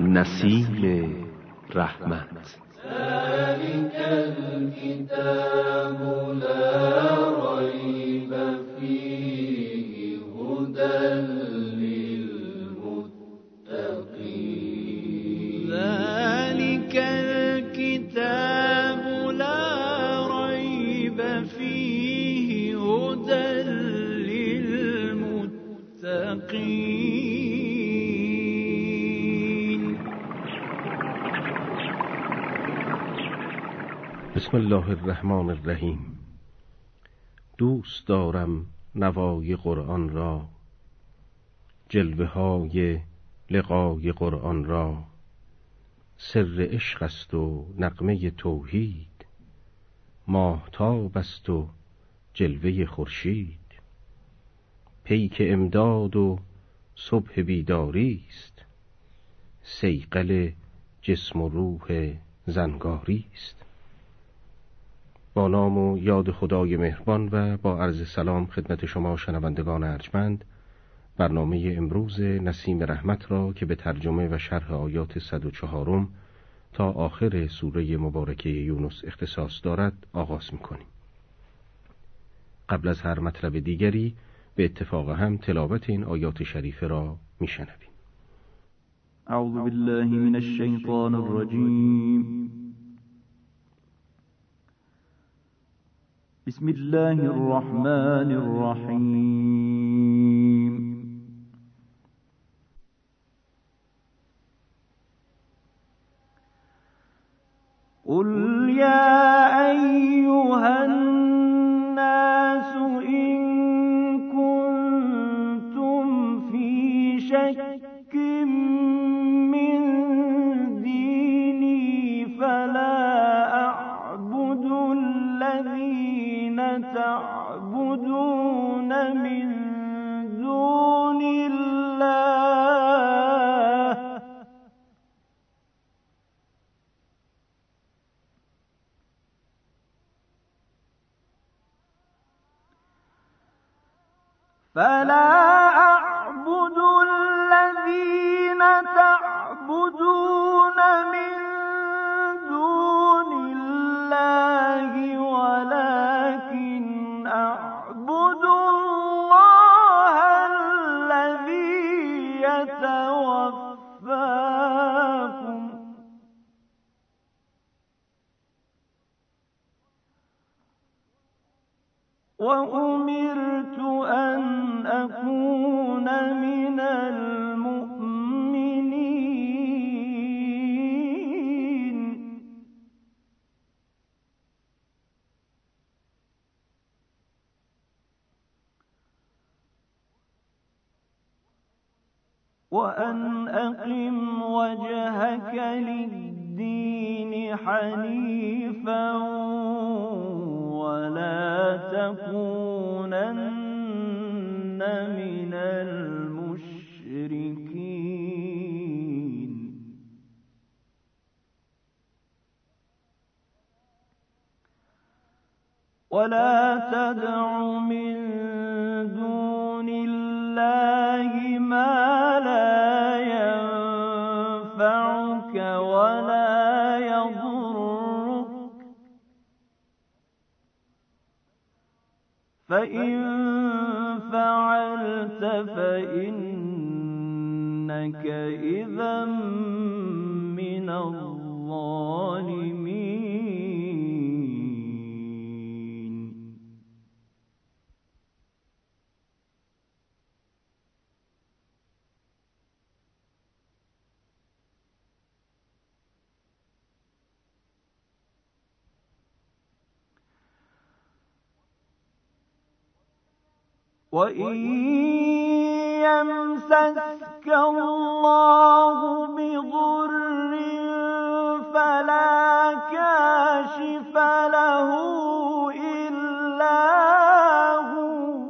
نسیم رحمت. ذلك الكتاب لا ريب فيه هدى للمتقين. ذلك الكتاب لا ريب فيه هدى للمتقين. بسم الله الرحمن الرحیم. دوست دارم نوای قرآن را، جلوه های لقای قرآن را. سر عشق است و نغمه توحید، ماهتاب است و جلوه خورشید. پیک امداد و صبح بیداری است، صیقل جسم و روح زنگاری است. با نام و یاد خدای مهربان و با عرض سلام خدمت شما شنوندگان ارجمند، برنامه امروز نسیم رحمت را که به ترجمه و شرح آیات 104 تا آخر سوره مبارکه یونس اختصاص دارد آغاز می‌کنیم. قبل از هر مطلب دیگری به اتفاق هم تلاوت این آیات شریفه را می‌شنویم. اعوذ بالله من الشیطان الرجیم. بسم الله الرحمن الرحیم. قل یا ایها الناس إن كنتم في شك من ديني فلا أعبد الذين تعبدون من دون الله ولكن أعبد الله الذي يتوفاكم وأمرت أن أكون من المؤمنين. وأن أقم وجهك للدين حنيفا ولا تكونن من المشركين. ولا تدع من دون الله ما لا ينفعك ولا يضرك، فإن فعلت فإنك إذا من الظالمين. وَإِن يَمْسَسْكَ اللَّهُ بِضُرٍّ فَلَا كَاشِفَ لَهُ إِلَّا هُوَ،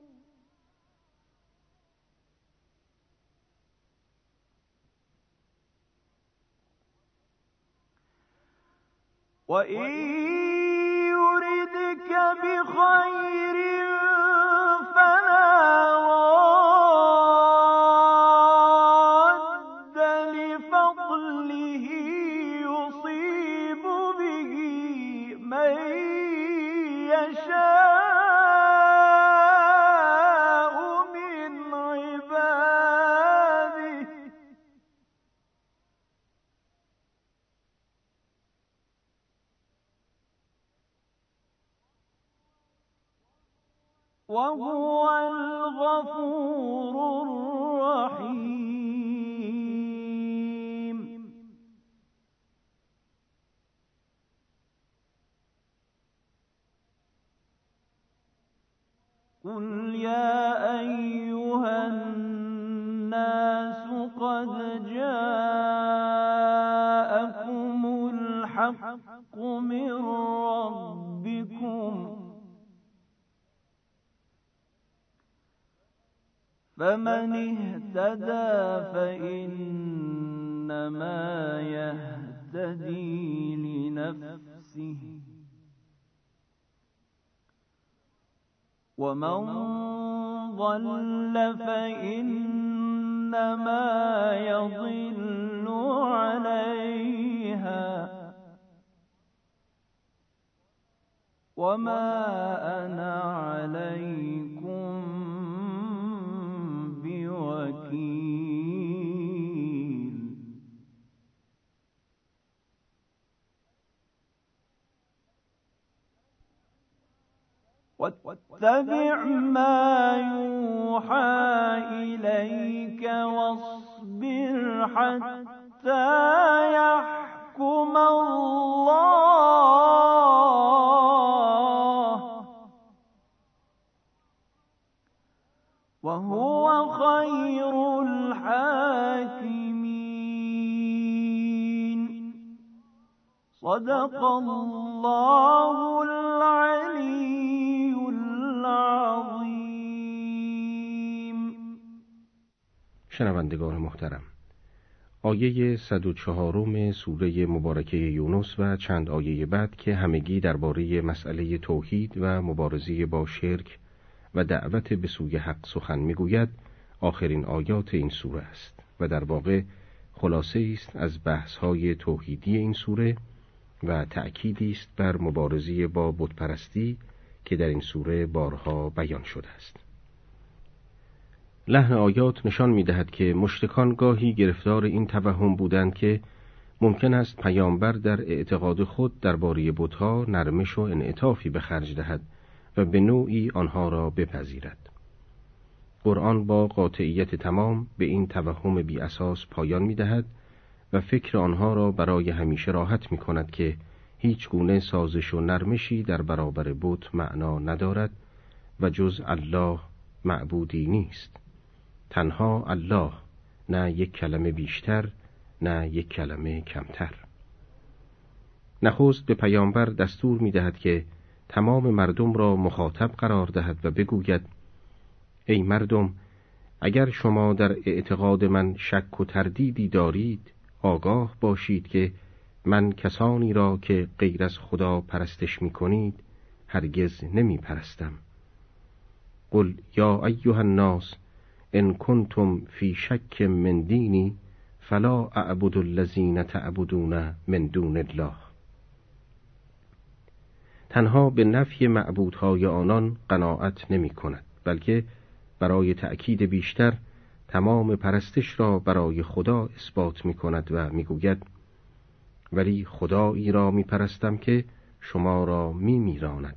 وَإِن يُرِدْكَ بِخَيْرٍ فَلَا رَادَّ لِفَضْلِهِ يشاء من عباده وهو الغفور الرحيم. قل يا أيها الناس قد جاءكم الحق من ربكم فمن اهتدى فإنما يهتدي لنفسه ومن ضل فإنما يضل عليها وما أنا عليكم بوكيل. واتبع ما يوحى إليك واصبر حتى يحكم الله وهو خير الحاكمين. صدق الله العلي العظیم. شنوندگان محترم، آیه 104 سوره مبارکه یونس و چند آیه بعد که همگی درباره مسئله توحید و مبارزه با شرک و دعوت به سوی حق سخن میگوید، آخرین آیات این سوره است و در واقع خلاصه است از بحث‌های توحیدی این سوره و تأکیدی است بر مبارزه با بتپرستی که در این سوره بارها بیان شده است. لحن آیات نشان می‌دهد که مشرکان گاهی گرفتار این توهم بودند که ممکن است پیامبر در اعتقاد خود درباره بت‌ها نرمش و انعطافی به خرج دهد و به نوعی آنها را بپذیرد. قرآن با قاطعیت تمام به این توهم بی اساس پایان می‌دهد و فکر آنها را برای همیشه راحت می‌کند که هیچ گونه سازش و نرمشی در برابر بت معنا ندارد و جز الله معبودی نیست. تنها الله، نه یک کلمه بیشتر نه یک کلمه کمتر. نخست به پیامبر دستور می‌دهد که تمام مردم را مخاطب قرار دهد و بگوید: ای مردم، اگر شما در اعتقاد من شک و تردیدی دارید، آگاه باشید که من کسانی را که غیر از خدا پرستش می‌کنید هرگز نمی‌پرستم. قل یا ایها الناس ان کنتم فی شک من دینی فلا اعبد الذین تعبدون من دون الله. تنها به نفی معبودهای آنان قناعت نمی کند، بلکه برای تأکید بیشتر تمام پرستش را برای خدا اثبات می کند و می گوید: ولی خدایی را می پرستم که شما را می میراند.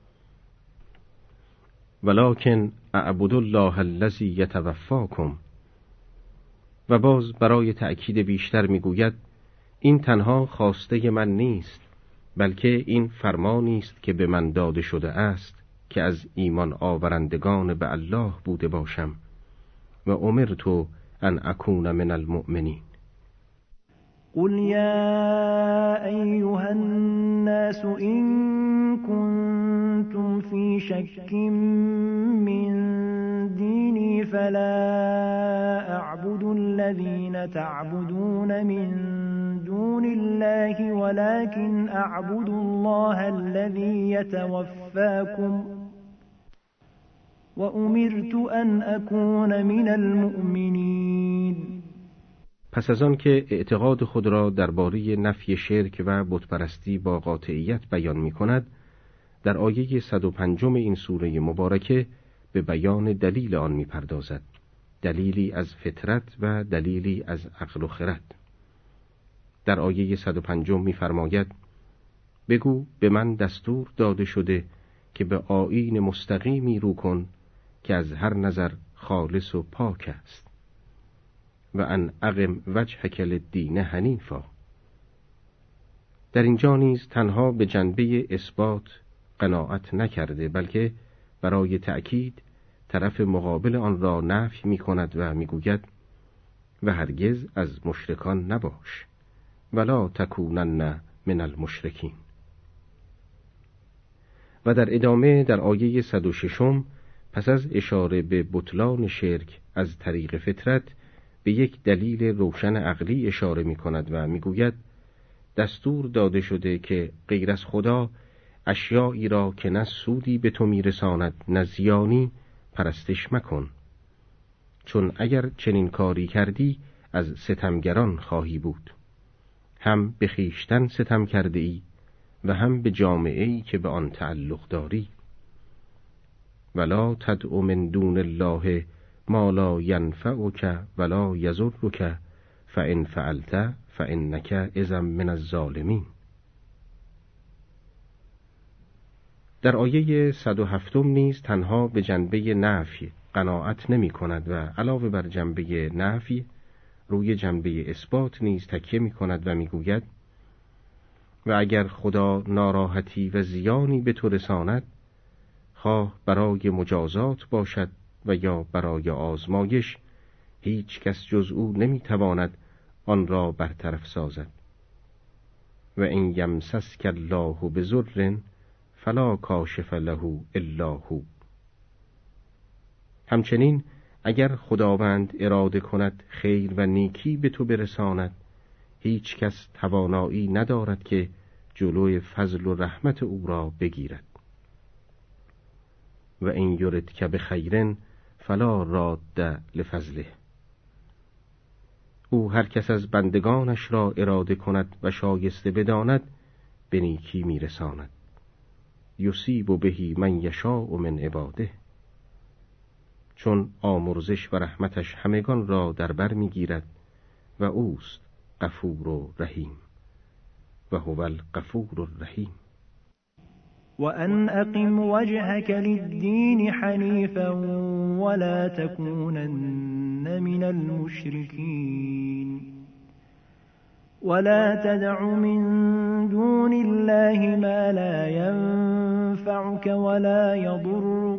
ولکن اعبد الله الذی یتوفاکم. و باز برای تأکید بیشتر می گوید: این تنها خواسته من نیست، بلکه این فرمانی است که به من داده شده است که از ایمان آورندگان به الله بوده باشم و امرت ان اکون من المؤمنین. قل یا ایها الناس ان کنتم فی شک من دینی فلا اعبد الذین تعبدون من دون الله ولكن اعبد الله الذی یتوفاکم و امرت ان اکون من المؤمنین. پس از آن که اعتقاد خود را درباره نفی شرک و بتپرستی با قاطعیت بیان می کند در آیه 105 این سوره مبارکه به بیان دلیل آن می‌پردازد، دلیلی از فطرت و دلیلی از عقل و خرد. در آیه 105 می‌فرماید: بگو به من دستور داده شده که به آیین مستقیمی رو کن که از هر نظر خالص و پاک است و ان اقم وجهک للدین حنیفا. در اینجا نیز تنها به جنبه اثبات قناعت نکرده، بلکه برای تأکید طرف مقابل آن را نفی می کند و می گوید: و هرگز از مشرکان نباش ولا تکونن من المشرکین. و در ادامه در آیه 106 پس از اشاره به بطلان شرک از طریق فطرت به یک دلیل روشن عقلی اشاره می کند و می گوید: دستور داده شده که غیر از خدا اشیایی را که نه سودی به تو می رساند نه زیانی پرستش مکن، چون اگر چنین کاری کردی از ستمگران خواهی بود، هم به خویشتن ستم کرده ای و هم به جامعه‌ای که به آن تعلق داری. ولا تدع من دون الله ما لا ینفعک ولا یضرک فإن فعلت فإنک اذا من الظالمین. در آیه 107 نیز تنها به جنبه نفی قناعت نمی کند و علاوه بر جنبه نفی روی جنبه اثبات نیز تکیه می کند و می گوید: و اگر خدا ناراحتی و زیانی به تو رساند، خواه برای مجازات باشد و یا برای آزمایش، هیچ کس جز او نمی تواند آن را برطرف سازد. و این یمسسک الله بضر فلا کاشف له الا هو. همچنین اگر خداوند اراده کند خیر و نیکی به تو برساند، هیچ کس توانایی ندارد که جلوی فضل و رحمت او را بگیرد. و این یردک بخیر فلا راد لفضله. او هر کس از بندگانش را اراده کند و شایسته بداند به نیکی میرساند. یصیب به من یشاء من عباده. چون آمرزش و رحمتش همگان را در بر میگیرد و اوست غفور و رحیم و هو الغفور الرحیم. وأن أقم وجهك للدين حنيفا ولا تكونن من المشركين ولا تدع من دون الله ما لا ينفعك ولا يضرك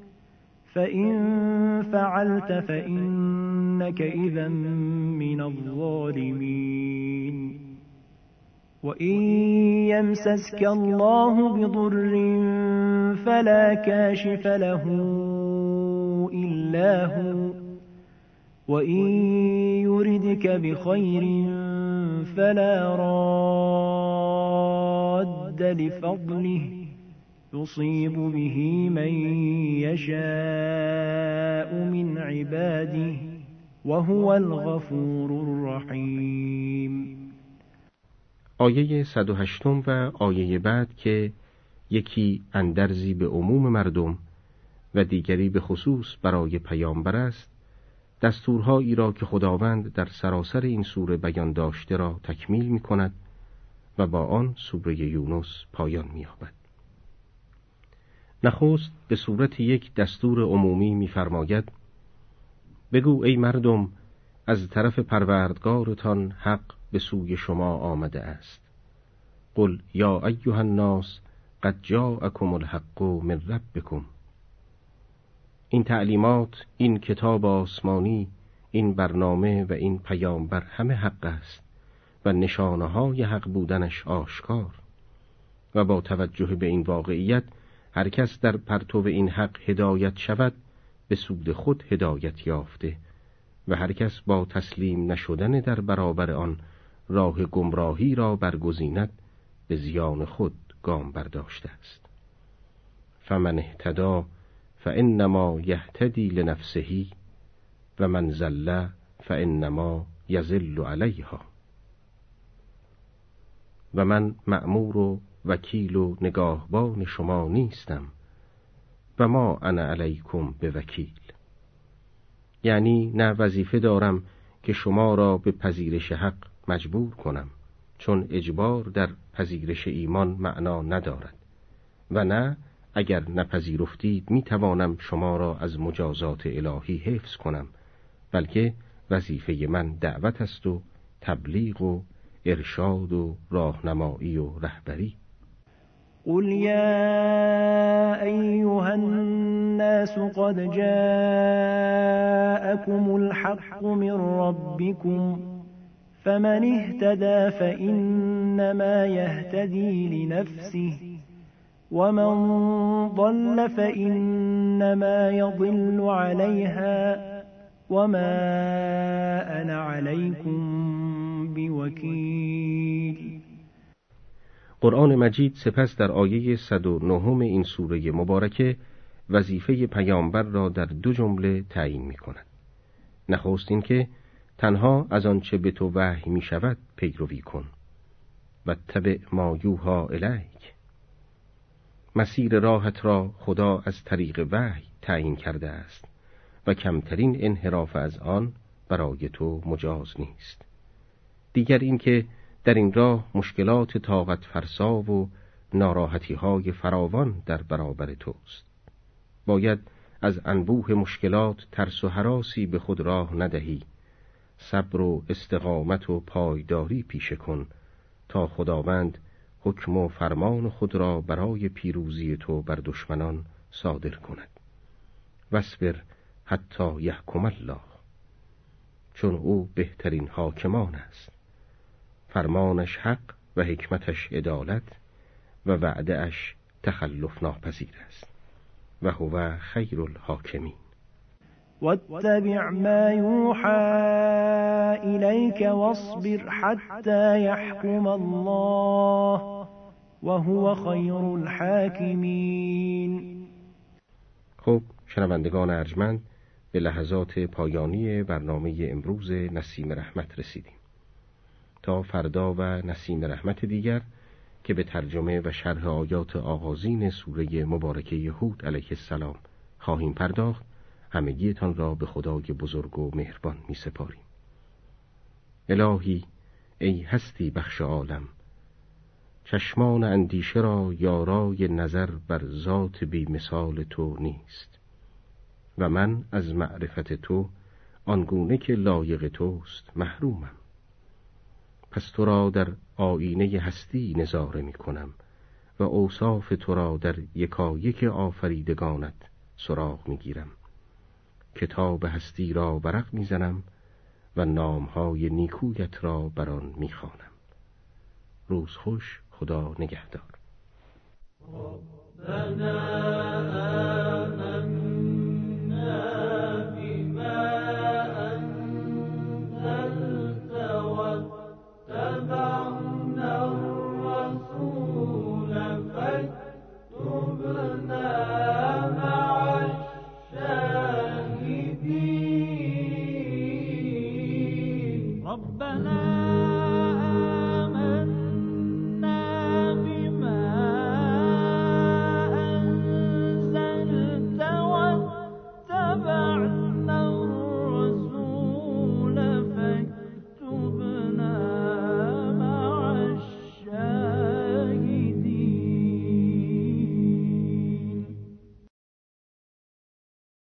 فإن فعلت فإنك إذا من الظالمين وإن يمسسك الله بضر فلا كاشف له إلا هو وإن يردك بخير فلا راد لفضله يصيب به من يشاء من عباده وهو الغفور الرحيم. آیه 108 و آیه بعد که یکی اندرزی به عموم مردم و دیگری به خصوص برای پیامبر است، دستورهایی را که خداوند در سراسر این سوره بیان داشته را تکمیل می کند و با آن سوره یونس پایان می یابد. نخست به صورت یک دستور عمومی می فرماید: بگو ای مردم، از طرف پروردگارتان حق به سوی شما آمده است. قل یا ایها الناس قد جاءکم الحق من ربکم. این تعلیمات، این کتاب آسمانی، این برنامه و این پیامبر همه حق است و نشانه‌های حق بودنش آشکار. و با توجه به این واقعیت هر کس در پرتو این حق هدایت شود به سود خود هدایت یافته و هر کس با تسلیم نشدن در برابر آن راه گمراهی را برگزیند به زیان خود گام برداشته است. فمن اهتدی فانما یهتدی لنفسه و من ضل فانما یضل علیها. و من مأمور و وکیل و نگاهبان شما نیستم و ما انا علیکم به وکیل. یعنی نه وظیفه دارم که شما را به پذیرش حق مجبور کنم، چون اجبار در پذیرش ایمان معنا ندارد، و نه اگر نپذیرفتید می توانم شما را از مجازات الهی حفظ کنم، بلکه وظیفه من دعوت است و تبلیغ و ارشاد و راهنمایی و رهبری. قل يا أيها الناس قد جاءكم الحق من ربكم فمن اهتدى فإنما يهتدي لنفسه ومن ضل فإنما يضل عليها وما أنا عليكم بوكيل. قرآن مجید سپس در آیه 109 این سوره مبارکه وظیفه پیامبر را در 2 جمله تعیین می کند. نخست این که تنها از آنچه به تو وحی می شود پیروی کن و اتبع ما یوحی الیک. مسیر راهت را خدا از طریق وحی تعیین کرده است و کمترین انحراف از آن برای تو مجاز نیست. دیگر این که در این راه مشکلات طاقت فرسا و ناراحتی‌های فراوان در برابر توست. باید از انبوه مشکلات ترس و هراسی به خود راه ندهی، صبر و استقامت و پایداری پیشه کن تا خداوند حکم و فرمان خود را برای پیروزی تو بر دشمنان صادر کند. واصبر حتی یحکم الله، چون او بهترین حاکمان است. فرمانش حق و حکمتش عدالت و وعده‌اش تخلف ناپذیر است و هو خیر الحاکمین. واتبع ما یوحى إليك واصبر حتى يحكم الله وهو خیر الحاکمین. خب شنوندگان ارجمند، به لحظات پایانی برنامه امروز نسیم رحمت رسیدیم. تا فردا و نسیم رحمت دیگر که به ترجمه و شرح آیات آغازین سوره مبارکه هود علیه السلام خواهیم پرداخت، همگیتان را به خدای بزرگ و مهربان می سپاریم. الهی ای هستی بخش عالم، چشمان اندیشه را یارای نظر بر ذات بی مثال تو نیست و من از معرفت تو آنگونه که لایق توست محرومم. پس تو را در آینه هستی نظاره می کنم و اوصاف تو را در یکایک آفریدگانت سراغ می گیرم. کتاب هستی را ورق می زنم و نامهای نیکویت را بر آن می خوانم. روز خوش، خدا نگهدار.